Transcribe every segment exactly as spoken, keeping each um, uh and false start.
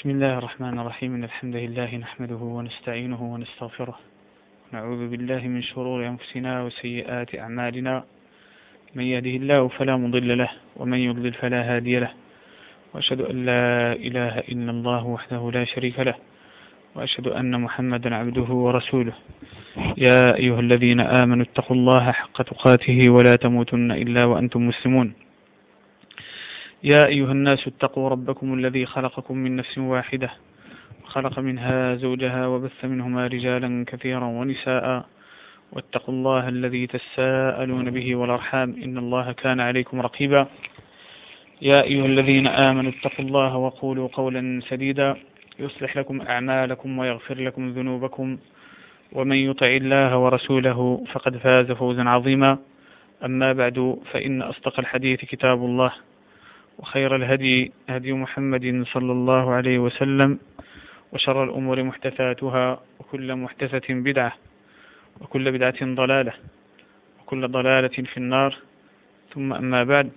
بسم الله الرحمن الرحيم. إن الحمد لله نحمده ونستعينه ونستغفره، ونعوذ بالله من شرور أنفسنا وسيئات أعمالنا. من يهده الله فلا مضل له، ومن يضلل فلا هادي له. وأشهد أن لا إله إلا الله وحده لا شريك له، وأشهد أن محمدا عبده ورسوله. يا أيها الذين آمنوا اتقوا الله حق تقاته ولا تموتن إلا وأنتم مسلمون. يا أيها الناس اتقوا ربكم الذي خلقكم من نفس واحدة، وخلق منها زوجها، وبث منهما رجالا كثيرا ونساء، واتقوا الله الذي تساءلون به والأرحام، إن الله كان عليكم رقيبا. يا أيها الذين آمنوا اتقوا الله وقولوا قولا سديدا يصلح لكم أعمالكم ويغفر لكم ذنوبكم، ومن يطع الله ورسوله فقد فاز فوزا عظيما. أما بعد، فإن أصدق الحديث كتاب الله، وخير الهدي هدي محمد صلى الله عليه وسلم، وشر الأمور محدثاتها، وكل محدثة بدعة، وكل بدعة ضلالة، وكل ضلالة في النار. ثم أما بعد،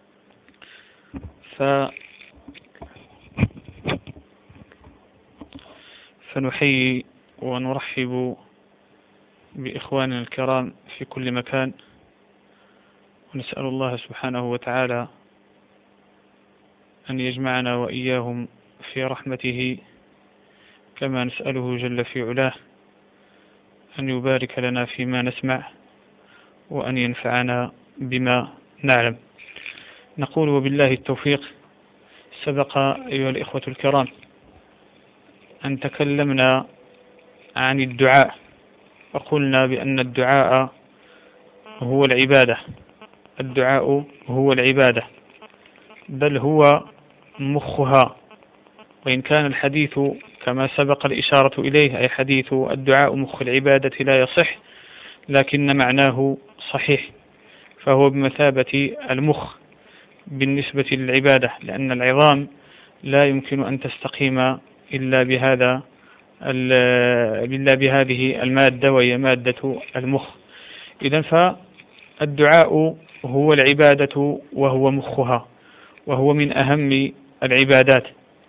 ف فنحيي ونرحب بإخواننا الكرام في كل مكان، ونسأل الله سبحانه وتعالى أن يجمعنا وإياهم في رحمته، كما نسأله جل في علاه أن يبارك لنا فيما نسمع، وأن ينفعنا بما نعلم. نقول وبالله التوفيق. سبق أيها الإخوة الكرام أن تكلمنا عن الدعاء، وقلنا بأن الدعاء هو العبادة. الدعاء هو العبادة، بل هو مخها. وإن كان الحديث كما سبق الإشارة إليه، أي حديث الدعاء مخ العبادة، لا يصح، لكن معناه صحيح، فهو بمثابة المخ بالنسبة للعبادة، لأن العظام لا يمكن أن تستقيم إلا بهذا إلا بهذه المادة، وهي مادة المخ. إذن فالدعاء هو العبادة وهو مخها، وهو من أهم العبادات.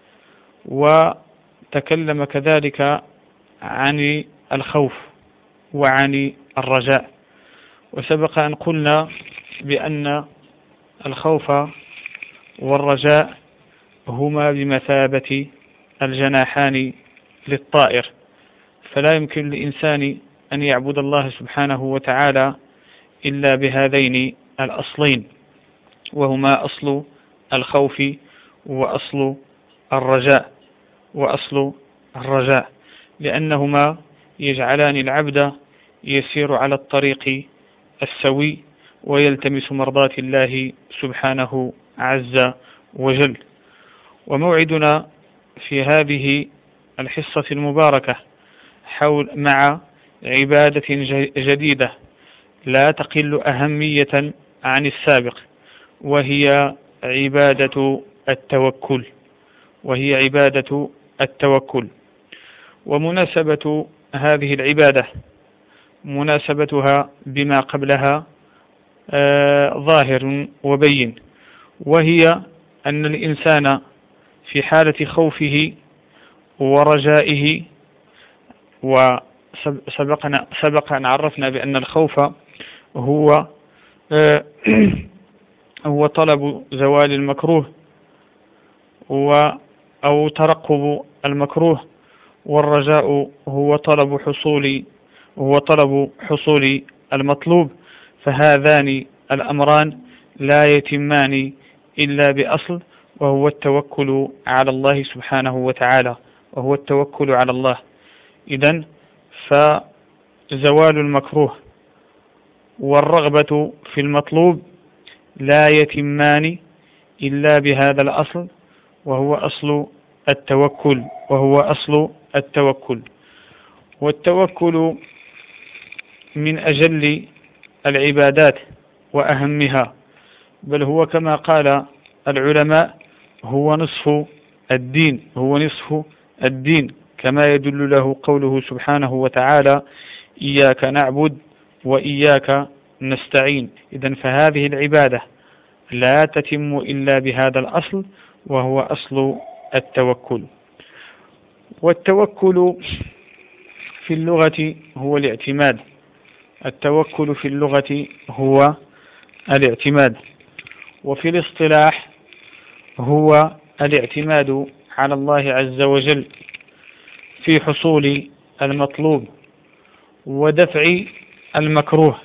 وتكلم كذلك عن الخوف وعن الرجاء، وسبق أن قلنا بأن الخوف والرجاء هما بمثابة الجناحان للطائر، فلا يمكن للإنسان أن يعبد الله سبحانه وتعالى إلا بهذين الأصلين، وهما أصل الخوف وأصل الرجاء وأصل الرجاء لأنهما يجعلان العبد يسير على الطريق السوي، ويلتمس مرضات الله سبحانه عز وجل. وموعدنا في هذه الحصة المباركة حول مع عبادة جديدة لا تقل أهمية عن السابق، وهي عبادة التوكل وهي عبادة التوكل. ومناسبة هذه العبادة مناسبتها بما قبلها آه ظاهر وبين، وهي أن الإنسان في حالة خوفه ورجائه، وسبقنا سبق أن عرفنا بأن الخوف هو آه هو طلب زوال المكروه أو ترقب المكروه، والرجاء هو طلب حصول هو طلب حصول المطلوب. فهذان الأمران لا يتمان إلا بأصل، وهو التوكل على الله سبحانه وتعالى وهو التوكل على الله. إذن فزوال المكروه والرغبة في المطلوب لا يتمان إلا بهذا الأصل، وهو أصل التوكل وهو أصل التوكل والتوكل من أجل العبادات وأهمها، بل هو كما قال العلماء هو نصف الدين هو نصف الدين كما يدل له قوله سبحانه وتعالى: إياك نعبد وإياك نستعين. إذن فهذه العبادة لا تتم إلا بهذا الأصل، وهو أصل التوكل. والتوكل في اللغة هو الاعتماد. التوكل في اللغة هو الاعتماد، وفي الاصطلاح هو الاعتماد على الله عز وجل في حصول المطلوب ودفع المكروه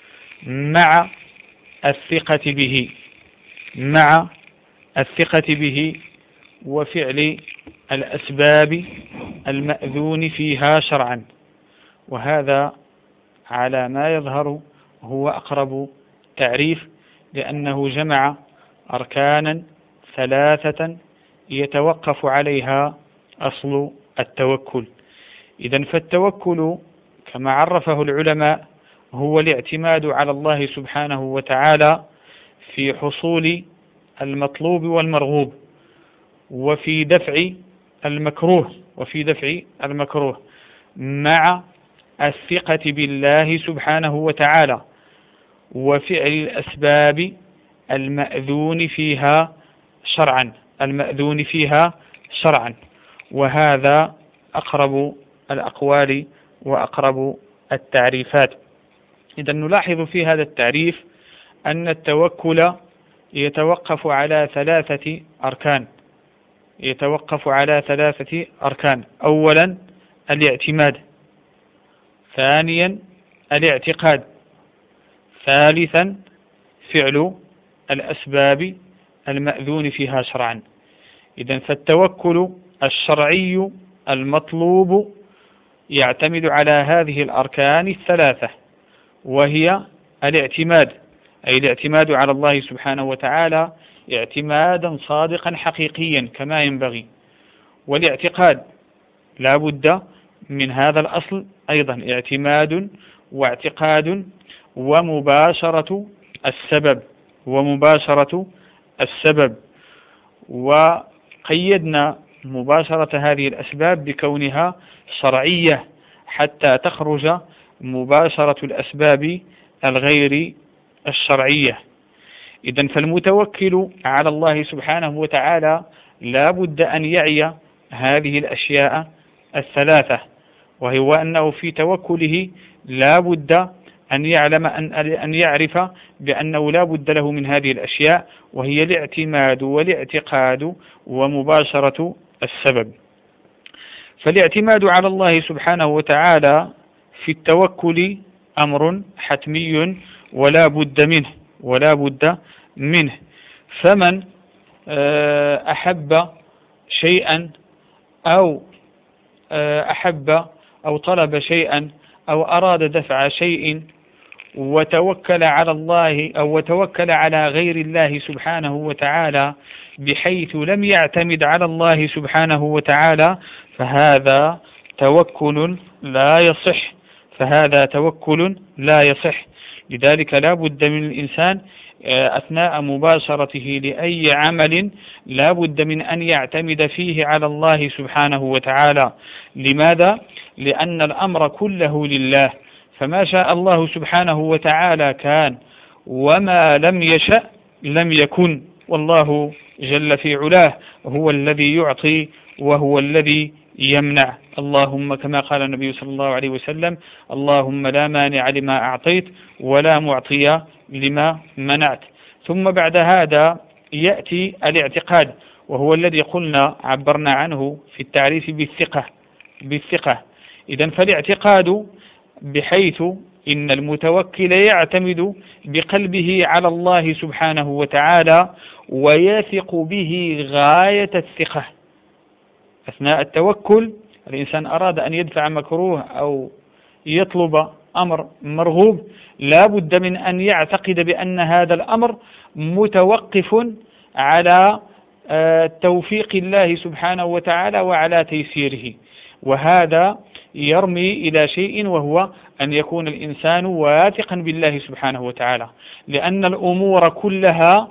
مع الثقة به مع الثقة به وفعل الأسباب المأذون فيها شرعا. وهذا على ما يظهر هو أقرب تعريف، لأنه جمع أركانا ثلاثة يتوقف عليها أصل التوكل. إذن فالتوكل كما عرفه العلماء هو الاعتماد على الله سبحانه وتعالى في حصول المطلوب والمرغوب وفي دفع المكروه وفي دفع المكروه مع الثقة بالله سبحانه وتعالى وفعل الأسباب المأذون فيها شرعا المأذون فيها شرعا وهذا أقرب الأقوال وأقرب التعريفات. إذا نلاحظ في هذا التعريف أن التوكل يتوقف على ثلاثة أركان يتوقف على ثلاثة أركان أولا الاعتماد، ثانيا الاعتقاد، ثالثا فعل الأسباب المأذون فيها شرعا. إذن فالتوكل الشرعي المطلوب يعتمد على هذه الأركان الثلاثة، وهي الاعتماد أي الاعتماد على الله سبحانه وتعالى اعتمادا صادقا حقيقيا كما ينبغي، والاعتقاد لا بد من هذا الأصل أيضا اعتماد واعتقاد ومباشرة السبب ومباشرة السبب وقيدنا مباشرة هذه الأسباب بكونها شرعية حتى تخرج مباشرة الأسباب الغير الشرعية. إذن فالمتوكل على الله سبحانه وتعالى لا بد أن يعي هذه الأشياء الثلاثة، وهو أنه في توكله لا بد أن يعلم أن أن يعرف بأنه لا بد له من هذه الأشياء، وهي الاعتماد والاعتقاد ومباشرة السبب. فالاعتماد على الله سبحانه وتعالى في التوكل أمر حتمي ولا بد منه ولا بد منه فمن أحب شيئا أو أحب أو طلب شيئا أو أراد دفع شيء وتوكل على الله أو وتوكل على غير الله سبحانه وتعالى بحيث لم يعتمد على الله سبحانه وتعالى فهذا توكل لا يصح فهذا توكل لا يصح. لذلك لا بد من الإنسان أثناء مباشرته لأي عمل لا بد من أن يعتمد فيه على الله سبحانه وتعالى. لماذا؟ لأن الأمر كله لله، فما شاء الله سبحانه وتعالى كان وما لم يشأ لم يكن، والله جل في علاه هو الذي يعطي وهو الذي يمنع. اللهم كما قال النبي صلى الله عليه وسلم اللهم لا مانع لما أعطيت ولا معطي لما منعت. ثم بعد هذا يأتي الاعتقاد، وهو الذي قلنا عبرنا عنه في التعريف بالثقة بالثقة إذن فالاعتقاد بحيث إن المتوكل يعتمد بقلبه على الله سبحانه وتعالى ويثق به غاية الثقة. أثناء التوكل الإنسان أراد أن يدفع مكروه أو يطلب أمر مرغوب لا بد من أن يعتقد بأن هذا الأمر متوقف على توفيق الله سبحانه وتعالى وعلى تيسيره، وهذا يرمي إلى شيء وهو أن يكون الإنسان واثقا بالله سبحانه وتعالى، لأن الأمور كلها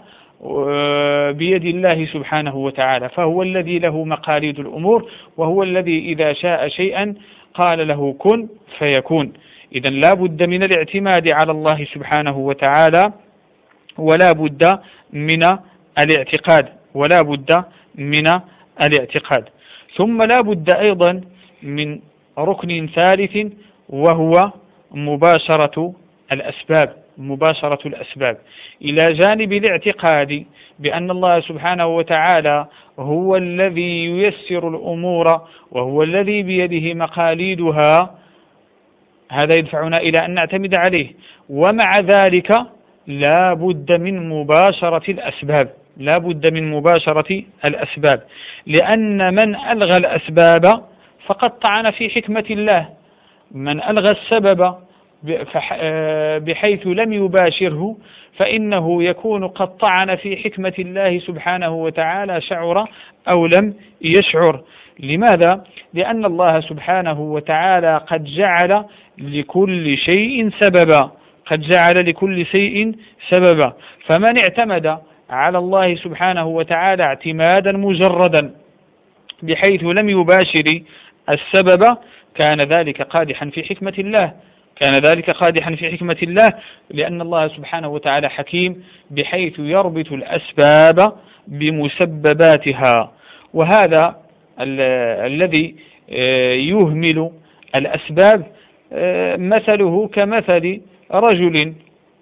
بيد الله سبحانه وتعالى، فهو الذي له مقاليد الأمور، وهو الذي إذا شاء شيئا قال له كن فيكون. إذن لا بد من الاعتماد على الله سبحانه وتعالى ولا بد من الاعتقاد ولا بد من الاعتقاد ثم لا بد أيضا من ركن ثالث، وهو مباشرة الأسباب مباشرة الأسباب إلى جانب الاعتقاد بأن الله سبحانه وتعالى هو الذي ييسر الأمور وهو الذي بيده مقاليدها. هذا يدفعنا إلى أن نعتمد عليه، ومع ذلك لا بد من مباشرة الأسباب لا بد من مباشرة الأسباب لأن من ألغى الأسباب فقد طعن في حكمة الله. من ألغى السبب بحيث لم يباشره فإنه يكون قد طعن في حكمة الله سبحانه وتعالى، شعر أو لم يشعر. لماذا؟ لأن الله سبحانه وتعالى قد جعل لكل شيء سببا قد جعل لكل شيء سببا فمن اعتمد على الله سبحانه وتعالى اعتمادا مجردا بحيث لم يباشر السبب كان ذلك قادحا في حكمة الله كان ذلك قادحا في حكمة الله لأن الله سبحانه وتعالى حكيم بحيث يربط الأسباب بمسبباتها. وهذا ال الذي يهمل الأسباب مثله كمثل رجل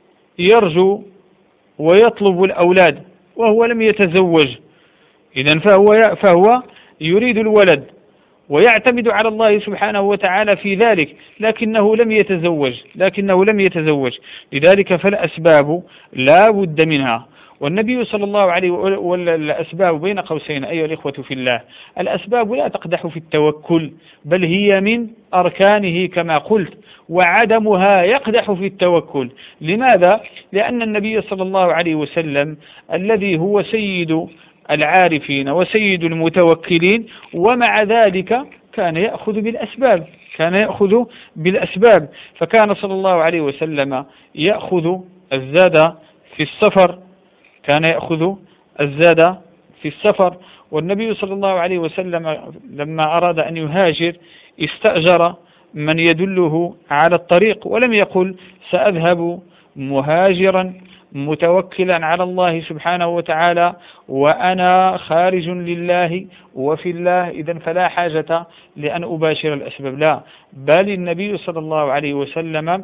يرجو ويطلب الأولاد وهو لم يتزوج، إذن فهو فهو يريد الولد ويعتمد على الله سبحانه وتعالى في ذلك، لكنه لم يتزوج لكنه لم يتزوج لذلك فالأسباب لا بد منها. والنبي صلى الله عليه وسلم، والأسباب بين قوسين أيها الإخوة في الله، الأسباب لا تقدح في التوكل بل هي من أركانه كما قلت، وعدمها يقدح في التوكل. لماذا؟ لأن النبي صلى الله عليه وسلم الذي هو سيد العارفين وسيد المتوكلين ومع ذلك كان يأخذ بالأسباب كان يأخذ بالأسباب فكان صلى الله عليه وسلم يأخذ الزاد في السفر كان يأخذ الزاد في السفر والنبي صلى الله عليه وسلم لما أراد أن يهاجر استأجر من يدله على الطريق ولم يقل سأذهب مهاجرا متوكلا على الله سبحانه وتعالى وأنا خارج لله وفي الله، إذن فلا حاجة لأن أباشر الأسباب، لا، بل النبي صلى الله عليه وسلم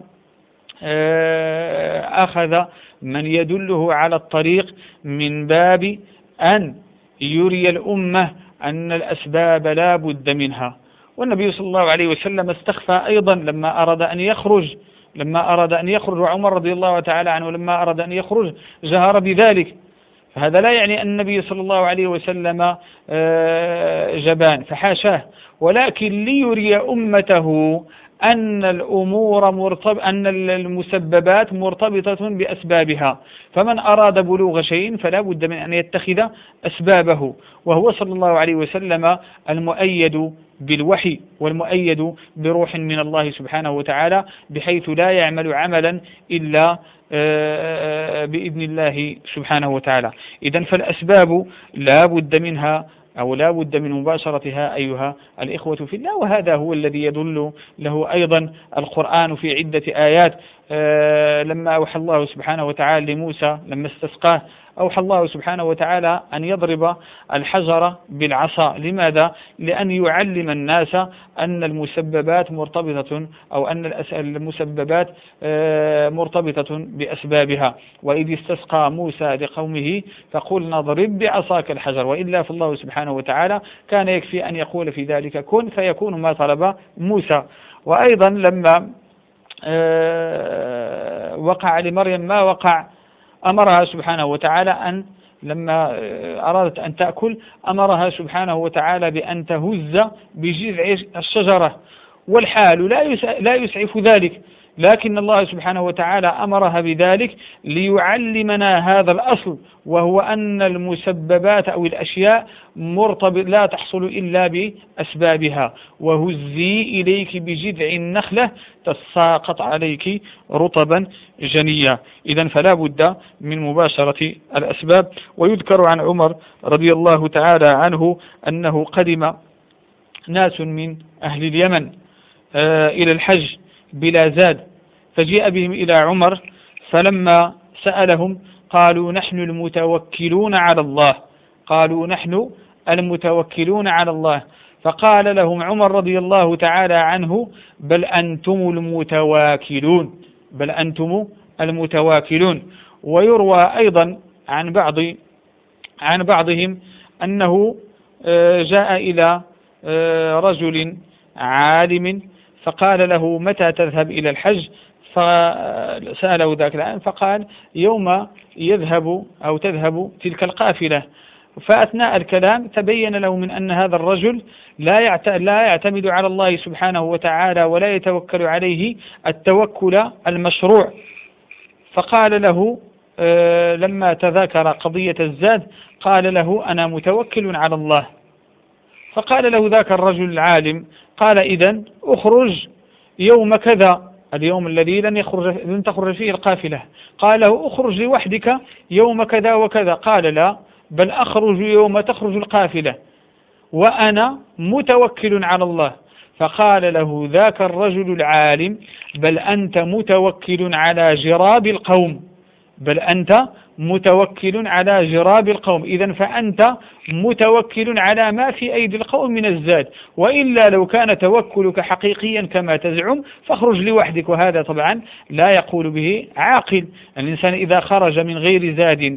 أخذ من يدله على الطريق من باب أن يري الأمة أن الأسباب لا بد منها. والنبي صلى الله عليه وسلم استخفى أيضا لما أراد أن يخرج لما أراد أن يخرج وعمر رضي الله تعالى عنه لما أراد أن يخرج جهر بذلك. فهذا لا يعني أن النبي صلى الله عليه وسلم جبان، فحاشاه، ولكن ليري أمته أن الأمور مرتب أن المسببات مرتبطة بأسبابها، فمن أراد بلوغ شيء فلا بد من أن يتخذ أسبابه، وهو صلى الله عليه وسلم المؤيد بالوحي والمؤيد بروح من الله سبحانه وتعالى بحيث لا يعمل عملا إلا بإذن الله سبحانه وتعالى. إذن فالأسباب لا بد منها أو لا بد من مباشرتها أيها الإخوة في الله، وهذا هو الذي يدل له أيضا القرآن في عدة آيات. لما أوحى الله سبحانه وتعالى لموسى لما استسقاه أوحى الله سبحانه وتعالى أن يضرب الحجر بالعصا. لماذا؟ لأن يعلم الناس أن المسببات مرتبطة أو أن المسببات مرتبطة بأسبابها. وإذ استسقى موسى لقومه فقلنا اضرب بعصاك الحجر، وإلا فالله سبحانه وتعالى كان يكفي أن يقول في ذلك كن فيكون ما طلب موسى. وأيضا لما وقع لمريم ما وقع أمرها سبحانه وتعالى أن لما أرادت أن تأكل أمرها سبحانه وتعالى بأن تهز بجذع الشجرة، والحال لا يسعف ذلك، لكن الله سبحانه وتعالى أمرها بذلك ليعلمنا هذا الأصل، وهو أن المسببات أو الأشياء مرتبط لا تحصل إلا بأسبابها. وهزي إليك بجذع النخلة تساقط عليك رطبا جنيا. إذن فلا بد من مباشرة الأسباب. ويذكر عن عمر رضي الله تعالى عنه أنه قدم ناس من أهل اليمن إلى الحج بلا زاد، فجاء بهم إلى عمر فلما سألهم قالوا نحن المتوكلون على الله قالوا نحن المتوكلون على الله فقال لهم عمر رضي الله تعالى عنه: بل أنتم المتواكلون، بل أنتم المتواكلون. ويروى أيضا عن بعض عن بعضهم أنه جاء إلى رجل عالم فقال له: متى تذهب إلى الحج؟ فسأله ذاك العالم فقال: يوم يذهب أو تذهب تلك القافلة. فأثناء الكلام تبين له من أن هذا الرجل لا لا يعتمد على الله سبحانه وتعالى ولا يتوكل عليه التوكل المشروع. فقال له آه لما تذاكر قضية الزاد قال له: أنا متوكل على الله. فقال له ذاك الرجل العالم: قال: إذن أخرج يوم كذا، اليوم الذي لن يخرج لن تخرج فيه القافلة. قال له: أخرج لوحدك يوم كذا وكذا. قال: لا، بل أخرج يوم تخرج القافلة وأنا متوكل على الله. فقال له ذاك الرجل العالم: بل أنت متوكل على جراب القوم، بل أنت متوكل على جراب القوم. إذن فأنت متوكل على ما في أيدي القوم من الزاد، وإلا لو كان توكلك حقيقيا كما تزعم فاخرج لوحدك. وهذا طبعا لا يقول به عاقل. الإنسان إذا خرج من غير زاد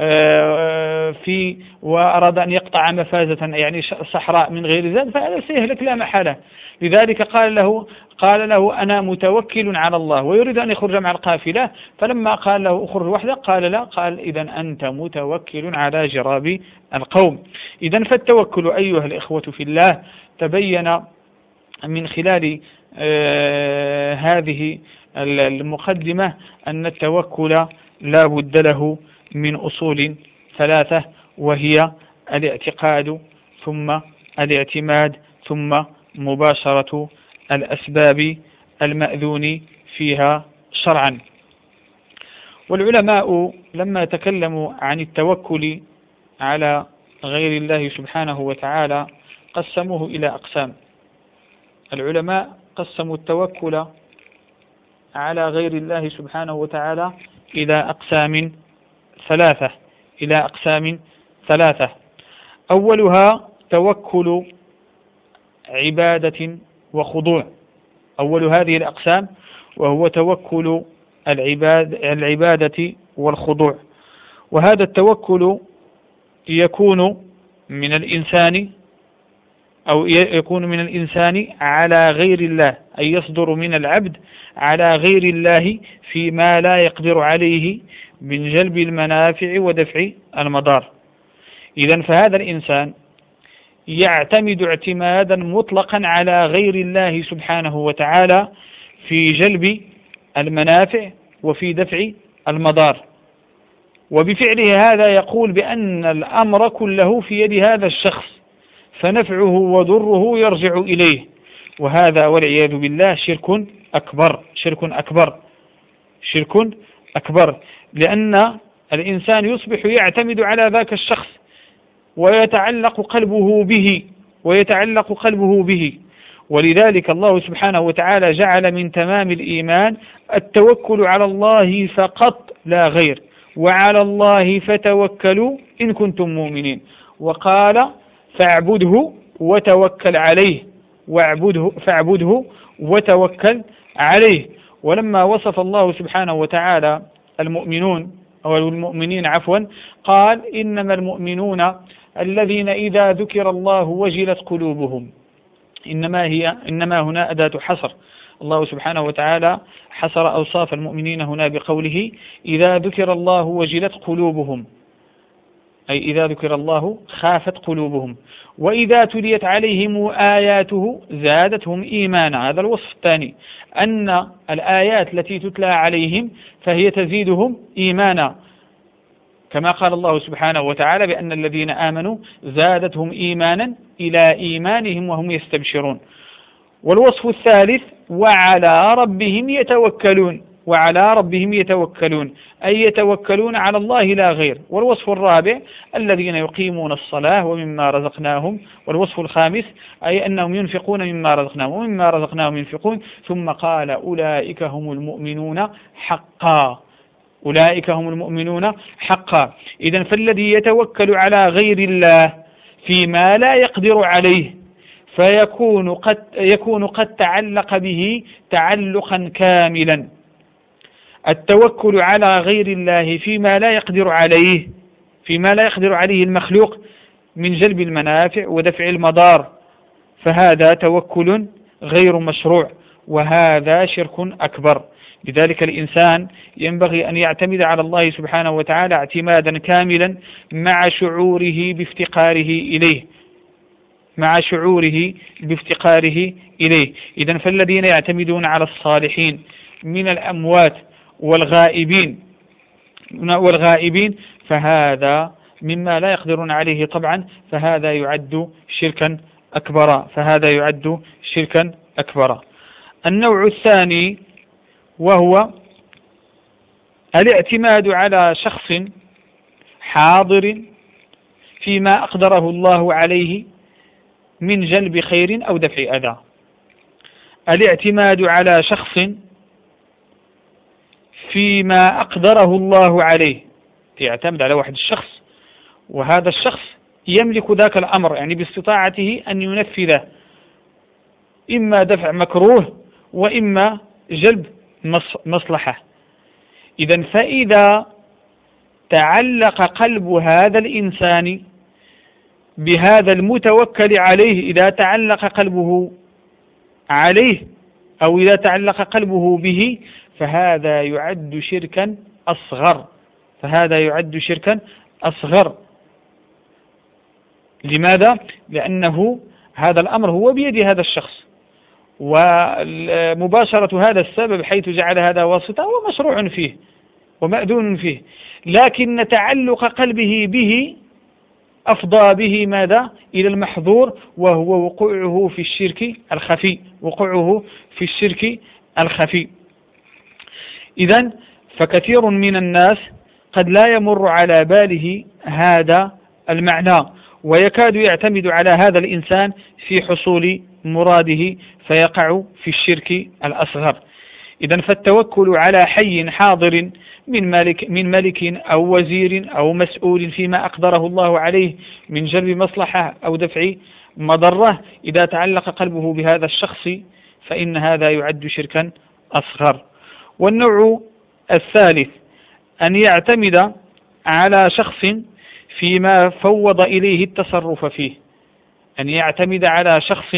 في وأراد أن يقطع مفازة يعني صحراء من غير زاد فهذا سيهلك لا محالة. لذلك قال له قال له: أنا متوكل على الله، ويريد أن يخرج مع القافلة. فلما قال له: أخرج وحدك، قال: لا. قال: إذن أنت متوكل على جراب القوم. إذن فالتوكل أيها الإخوة في الله تبين من خلال آه هذه المقدمة أن التوكل لا بد له من أصول ثلاثة، وهي الاعتقاد ثم الاعتماد ثم مباشرة الأسباب المأذون فيها شرعا. والعلماء لما تكلموا عن التوكل على غير الله سبحانه وتعالى قسموه إلى أقسام. العلماء قسموا التوكل على غير الله سبحانه وتعالى إلى أقسام ثلاثة إلى أقسام ثلاثة أولها توكل عبادة وخضوع. أول هذه الأقسام وهو توكل العباد العبادة والخضوع. وهذا التوكل يكون من الإنسان أو يكون من الإنسان على غير الله، أي يصدر من العبد على غير الله فيما لا يقدر عليه من جلب المنافع ودفع المضار. إذن فهذا الإنسان يعتمد اعتمادا مطلقا على غير الله سبحانه وتعالى في جلب المنافع وفي دفع المضار. وبفعله هذا يقول بأن الأمر كله في يد هذا الشخص، فنفعه وضره يرجع إليه. وهذا والعياذ بالله شرك أكبر شرك أكبر شرك أكبر لأن الإنسان يصبح يعتمد على ذاك الشخص ويتعلق قلبه به ويتعلق قلبه به ولذلك الله سبحانه وتعالى جعل من تمام الإيمان التوكل على الله فقط لا غير، وعلى الله فتوكلوا إن كنتم مؤمنين. وقال: فاعبده وتوكل عليه، واعبده فاعبده وتوكل عليه. ولما وصف الله سبحانه وتعالى المؤمنون أو المؤمنين عفوا قال: إنما المؤمنون الذين إذا ذكر الله وجلت قلوبهم. إنما هي إنما هنا أداة حصر. الله سبحانه وتعالى حصر أوصاف المؤمنين هنا بقوله: إذا ذكر الله وجلت قلوبهم، أي إذا ذكر الله خافت قلوبهم، وإذا تليت عليهم آياته زادتهم إيمانا. هذا الوصف الثاني، أن الآيات التي تتلى عليهم فهي تزيدهم إيمانا، كما قال الله سبحانه وتعالى بأن الذين آمنوا زادتهم إيمانا إلى إيمانهم وهم يستبشرون. والوصف الثالث: وعلى ربهم يتوكلون، وعلى ربهم يتوكلون أي يتوكلون على الله لا غير. والوصف الرابع: الذين يقيمون الصلاة ومما رزقناهم. والوصف الخامس: أي أنهم ينفقون مما رزقناهم ومما رزقناهم ينفقون. ثم قال: أولئك هم المؤمنون حقا، أولئك هم المؤمنون حقا. إذن فالذي يتوكل على غير الله فيما لا يقدر عليه فيكون قد يكون قد تعلق به تعلقا كاملا. التوكل على غير الله فيما لا يقدر عليه فيما لا يقدر عليه المخلوق من جلب المنافع ودفع المضار، فهذا توكل غير مشروع، وهذا شرك أكبر. لذلك الإنسان ينبغي أن يعتمد على الله سبحانه وتعالى اعتمادا كاملا مع شعوره بافتقاره إليه مع شعوره بافتقاره إليه. إذن فالذين يعتمدون على الصالحين من الأموات والغائبين والغائبين فهذا مما لا يقدرون عليه طبعا، فهذا يعد شركا أكبر فهذا يعد شركا أكبر. النوع الثاني وهو الاعتماد على شخص حاضر فيما أقدره الله عليه من جلب خير أو دفع أذى. الاعتماد على شخص فيما أقدره الله عليه، يعتمد على واحد الشخص وهذا الشخص يملك ذاك الأمر، يعني باستطاعته أن ينفذه، إما دفع مكروه وإما جلب مصلحة. إذن فإذا تعلق قلب هذا الإنسان بهذا المتوكل عليه، إذا تعلق قلبه عليه أو إذا تعلق قلبه به، فهذا يعد شركا أصغر فهذا يعد شركا أصغر. لماذا؟ لأنه هذا الأمر هو بيد هذا الشخص، ومباشرة هذا السبب حيث جعل هذا واسطة هو مشروع فيه ومأذون فيه، لكن تعلق قلبه به أفضى به ماذا؟ إلى المحظور، وهو وقوعه في الشرك الخفي وقوعه في الشرك الخفي. إذن فكثير من الناس قد لا يمر على باله هذا المعنى، ويكاد يعتمد على هذا الإنسان في حصول مراده فيقع في الشرك الأصغر. إذن فالتوكل على حي حاضر من ملك, من ملك أو وزير أو مسؤول فيما أقدره الله عليه من جلب مصلحة أو دفع مضرة، إذا تعلق قلبه بهذا الشخص فإن هذا يعد شركا أصغر. والنوع الثالث أن يعتمد على شخص فيما فوض إليه التصرف فيه أن يعتمد على شخص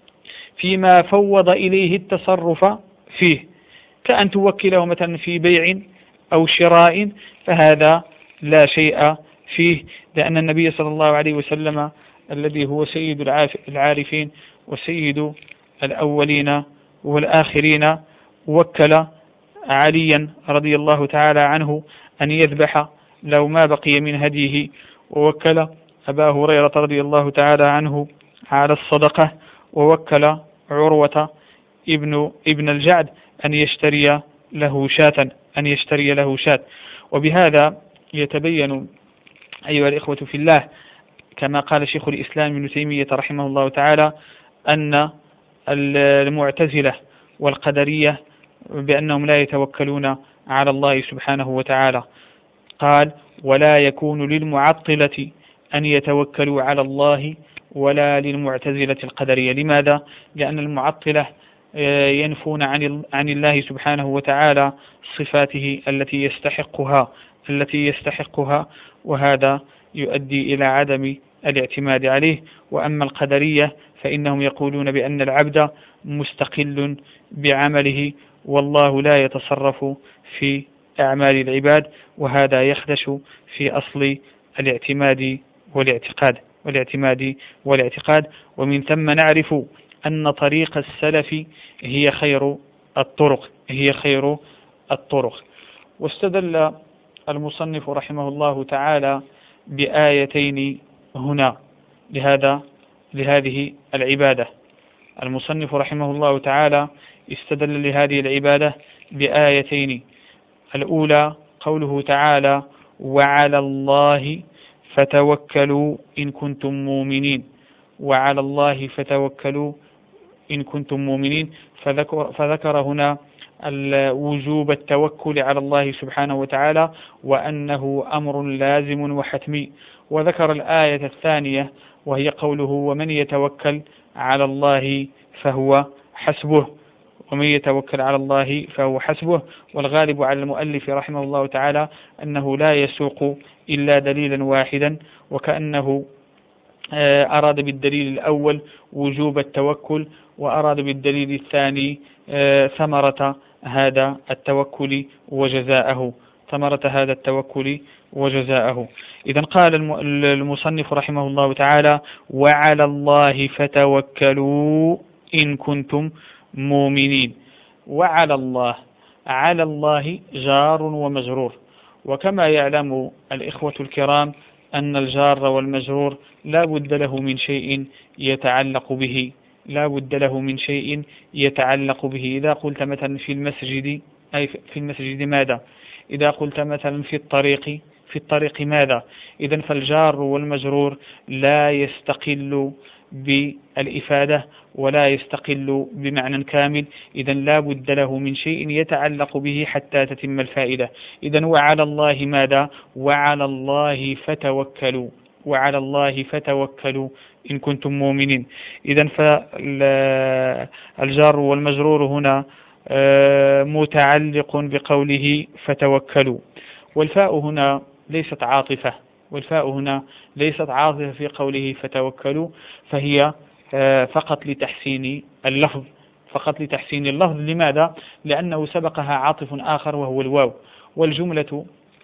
فيما فوض إليه التصرف فيه كأن توكله مثلا في بيع أو شراء، فهذا لا شيء فيه، لأن النبي صلى الله عليه وسلم الذي هو سيد العارفين وسيد الأولين والآخرين وكل عليا رضي الله تعالى عنه أن يذبح لو ما بقي من هديه، ووكل أبا هريرة رضي الله تعالى عنه على الصدقة، ووكل عروة ابن ابن الجعد أن يشتري له شاة أن يشتري له شاة. وبهذا يتبين أيها الإخوة في الله كما قال شيخ الإسلام ابن تيمية رحمه الله تعالى أن المعتزلة والقدرية بأنهم لا يتوكلون على الله سبحانه وتعالى. قال: ولا يكون للمعطلة أن يتوكلوا على الله ولا للمعتزلة القدرية. لماذا؟ لأن المعطلة ينفون عن عن الله سبحانه وتعالى صفاته التي يستحقها التي يستحقها وهذا يؤدي إلى عدم الاعتماد عليه. وأما القدرية فإنهم يقولون بأن العبد مستقل بعمله والله لا يتصرف في أعمال العباد، وهذا يخدش في أصل الاعتماد والاعتقاد والاعتماد والاعتقاد ومن ثم نعرف أن طريق السلف هي خير الطرق هي خير الطرق. واستدل المصنف رحمه الله تعالى بآيتين هنا لهذا لهذه العبادة. المصنف رحمه الله تعالى استدل لهذه العبادة بآيتين. الأولى قوله تعالى: وعلى الله فتوكلوا إن كنتم مؤمنين وعلى الله فتوكلوا إن كنتم مؤمنين فذكر, فذكر هنا وجوب التوكل على الله سبحانه وتعالى وأنه أمر لازم وحتمي. وذكر الآية الثانية وهي قوله: ومن يتوكل على الله فهو حسبه ومن يتوكل على الله فهو حسبه. والغالب على المؤلف رحمه الله تعالى أنه لا يسوق إلا دليلا واحدا، وكأنه أراد بالدليل الأول وجوب التوكل، وأراد بالدليل الثاني ثمرة هذا التوكل وجزاءه ثمرة هذا التوكل وجزاءه. إذن قال المصنف رحمه الله تعالى: وعلى الله فتوكلوا إن كنتم مؤمنين. وعلى الله، على الله جار ومجرور، وكما يعلم الإخوة الكرام أن الجار والمجرور لا بد له من شيء يتعلق به لا بد له من شيء يتعلق به. إذا قلت مثلا في المسجد، أي في المسجد ماذا؟ إذا قلت مثلا في الطريق، في الطريق ماذا؟ إذن فالجار والمجرور لا يستقل بالإفادة ولا يستقل بمعنى كامل، إذن لا بد له من شيء يتعلق به حتى تتم الفائدة. إذن وعلى الله ماذا؟ وعلى الله فتوكلوا وعلى الله فتوكلوا إن كنتم مؤمنين. إذن فالجار والمجرور هنا متعلق بقوله فتوكلوا، والفاء هنا ليست عاطفة والفاء هنا ليست عاطفة في قوله فتوكلوا، فهي فقط لتحسين اللفظ فقط لتحسين اللفظ. لماذا؟ لأنه سبقها عاطف آخر وهو الواو، والجملة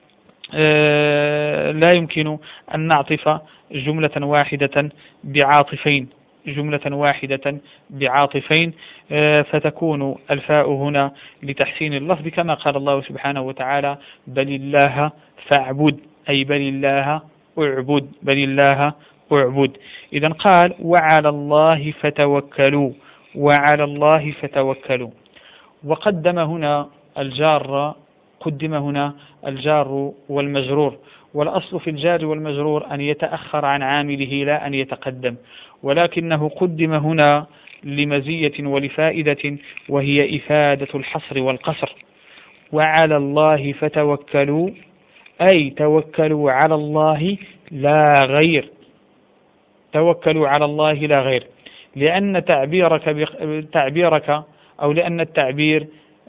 لا يمكن أن نعطف جملة واحدة بعاطفين جملة واحدة بعاطفين فتكون الفاء هنا لتحسين اللفظ، كما قال الله سبحانه وتعالى: بل الله فاعبد، أي بل الله اعبد بل الله اعبد. إذا قال: وعلى الله فتوكلوا وعلى الله فتوكلوا، وقدم هنا الجار قدم هنا الجار والمجرور، والأصل في الجار والمجرور أن يتأخر عن عامله لا أن يتقدم، ولكنه قدم هنا لمزية ولفائدة، وهي إفادة الحصر والقصر. وعلى الله فتوكلوا، أي توكلوا على الله لا غير توكلوا على الله لا غير لأن تعبيرك تعبيرك أو لأن التعبير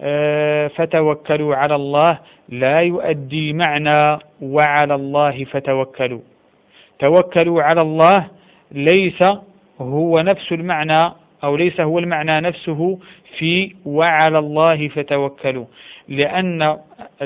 فتوكلوا على الله لا يؤدي معنى وعلى الله فتوكلوا. توكلوا على الله ليس هو نفس المعنى أو ليس هو المعنى نفسه في وعلى الله فتوكلوا، لأن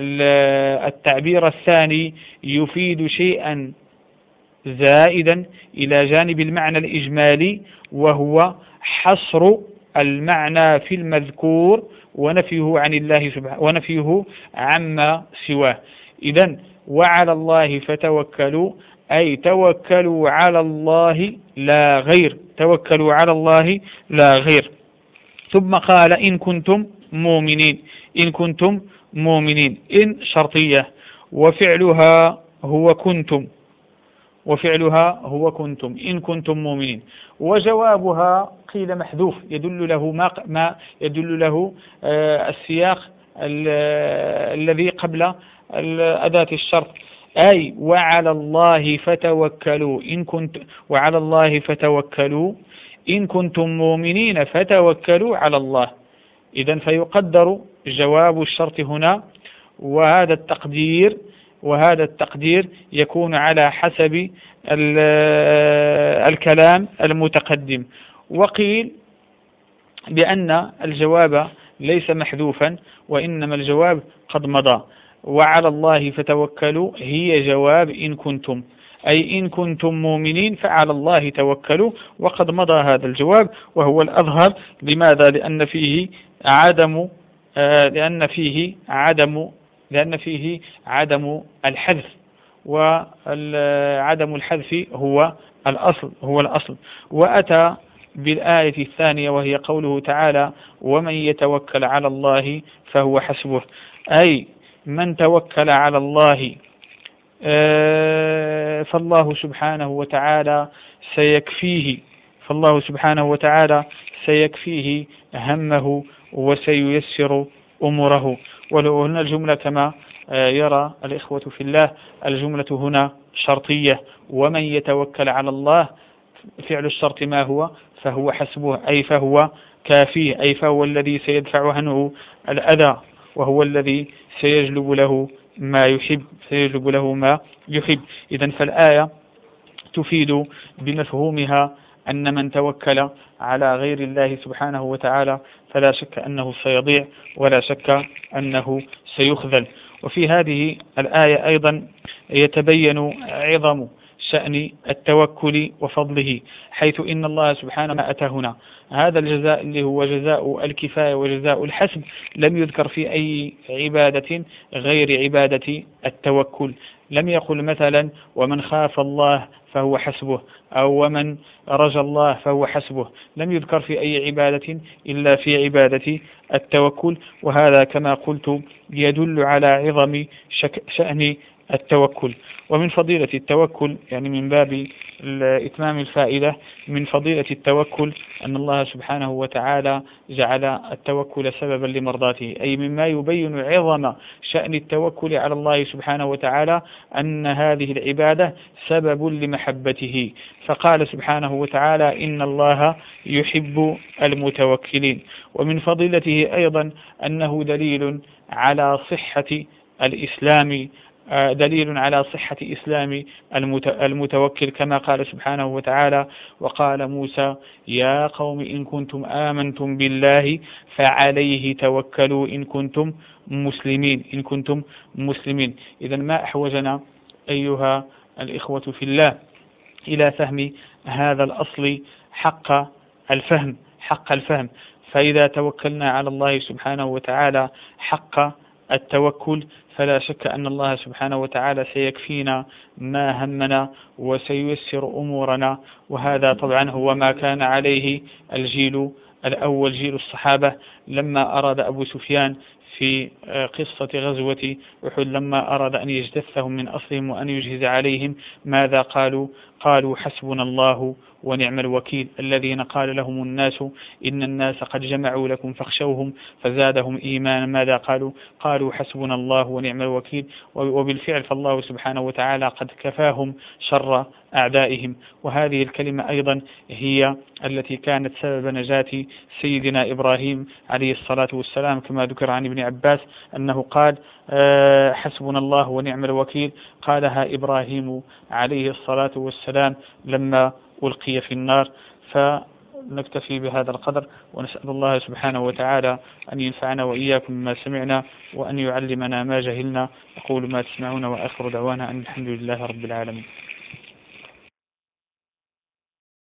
التعبير الثاني يفيد شيئا زائدا إلى جانب المعنى الإجمالي، وهو حصر المعنى في المذكور ونفيه عن الله سبحانه ونفيه عما سواه. إذن وعلى الله فتوكلوا، أي توكلوا على الله لا غير توكلوا على الله لا غير. ثم قال: إن كنتم مؤمنين إن كنتم مؤمنين إن شرطية، وفعلها هو كنتم وفعلها هو كنتم إن كنتم مؤمنين، وجوابها قيل محذوف يدل له ما, ما يدل له آه السياق الذي قبل أداة الشرط، أي وعلى الله فتوكلوا إن كنت وعلى الله فتوكلوا إن كنتم مؤمنين فتوكلوا على الله. إذن فيقدر جواب الشرط هنا، وهذا التقدير وهذا التقدير يكون على حسب الكلام المتقدم. وقيل بأن الجواب ليس محذوفا، وإنما الجواب قد مضى. وعلى الله فتوكلوا هي جواب إن كنتم، أي إن كنتم مؤمنين فعلى الله توكلوا، وقد مضى هذا الجواب وهو الأظهر. لماذا؟ لأن فيه عدم لأن فيه عدم لأن فيه عدم الحذف، وعدم الحذف هو الأصل هو الأصل وأتى بالآية الثانية، وهي قوله تعالى: ومن يتوكل على الله فهو حسبه، أي من توكل على الله فالله سبحانه وتعالى سيكفيه فالله سبحانه وتعالى سيكفيه همه وسييسر أمره. ولو هنا الجملة كما يرى الإخوة في الله، الجملة هنا شرطية: ومن يتوكل على الله، فعل الشرط ما هو؟ فهو حسبه، أي فهو كافيه، أي فهو الذي سيدفع عنه الأذى، وهو الذي سيجلب له ما يحب سيجلب له ما يحب. إذن فالآية تفيد بمفهومها أن من توكل على غير الله سبحانه وتعالى فلا شك أنه سيضيع ولا شك أنه سيخذل. وفي هذه الآية أيضا يتبين عظم شأن التوكل وفضله، حيث إن الله سبحانه ما أتى هنا هذا الجزاء اللي هو جزاء الكفاية وجزاء الحسب لم يذكر في أي عبادة غير عبادة التوكل. لم يقل مثلا ومن خاف الله فهو حسبه، أو ومن رجى الله فهو حسبه، لم يذكر في أي عبادة إلا في عبادة التوكل. وهذا كما قلت يدل على عظم شأن التوكل. ومن فضيلة التوكل، يعني من باب إتمام الفائدة، من فضيلة التوكل أن الله سبحانه وتعالى جعل التوكل سببا لمرضاته، أي مما يبين عظم شأن التوكل على الله سبحانه وتعالى أن هذه العبادة سبب لمحبته، فقال سبحانه وتعالى إن الله يحب المتوكلين. ومن فضيلته أيضا أنه دليل على صحة الإسلام، دليل على صحة إسلام المتوكل، كما قال سبحانه وتعالى وقال موسى يا قوم إن كنتم آمنتم بالله فعليه توكلوا إن كنتم مسلمين إن كنتم مسلمين. إذن ما أحوجنا أيها الإخوة في الله إلى فهم هذا الأصل حق الفهم حق الفهم فإذا توكلنا على الله سبحانه وتعالى حق التوكل فلا شك أن الله سبحانه وتعالى سيكفينا ما همنا وسييسر أمورنا. وهذا طبعا هو ما كان عليه الجيل الأول، جيل الصحابة، لما أراد أبو سفيان في قصة غزوة أحد لما أراد أن يجتثهم من أصلهم وأن يجهز عليهم ماذا قالوا؟ قالوا حسبنا الله ونعم الوكيل. الذين قال لهم الناس إن الناس قد جمعوا لكم فاخشوهم فزادهم إيمانا. ماذا قالوا؟ قالوا حسبنا الله ونعم الوكيل. وبالفعل فالله سبحانه وتعالى قد كفاهم شر أعدائهم. وهذه الكلمة أيضا هي التي كانت سبب نجاة سيدنا إبراهيم عليه الصلاة والسلام، كما ذكر عن ابن عباس أنه قال حسبنا الله ونعم الوكيل، قالها إبراهيم عليه الصلاة والسلام لما ألقي في النار. فنكتفي بهذا القدر، ونسأل الله سبحانه وتعالى أن ينفعنا وإياكم ما سمعنا وأن يعلمنا ما جهلنا. أقول ما تسمعون وآخر دعوانا أن الحمد لله رب العالمين.